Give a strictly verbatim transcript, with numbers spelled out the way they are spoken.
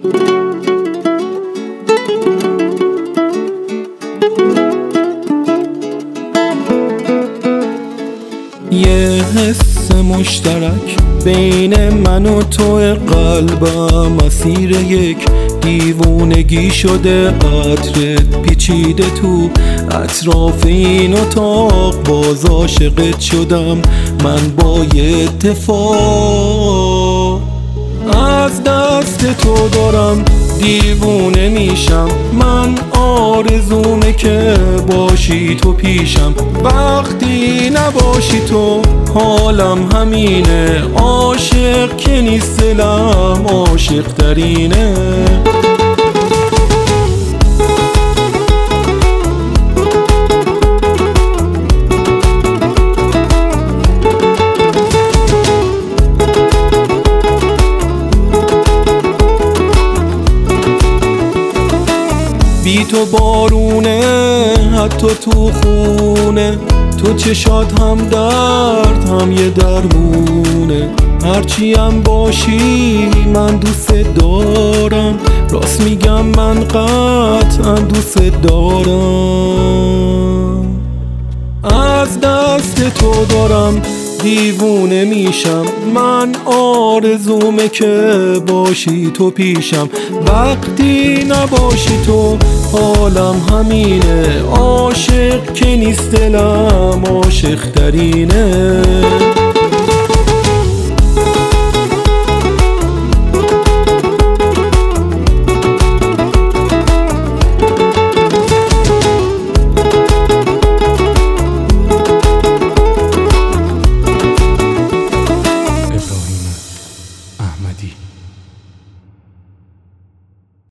یه حس مشترک بین من و تو، قلبم مسیر یک دیوونگی شده، عطرت پیچیده تو اطراف این اتاق، باز عاشقت شدم من با یه اتفاق. از دست تو دارم دیوونه میشم، من آرزومه که باشی تو پیشم، وقتی نباشی تو حالم همینه، عاشق که نیست دلم عاشق ترینه. بی تو بارونه حتی تو خونه، تو چشات هم درد هم یه درمونه، هرچی هم باشی من دوست دارم، راست میگم من قطعا دوست دارم. از دست تو دارم دیوونه میشم، من آرزومه که باشی تو پیشم، وقتی نباشی تو حالم همینه، عاشق که نیست دلم عاشق ترینه.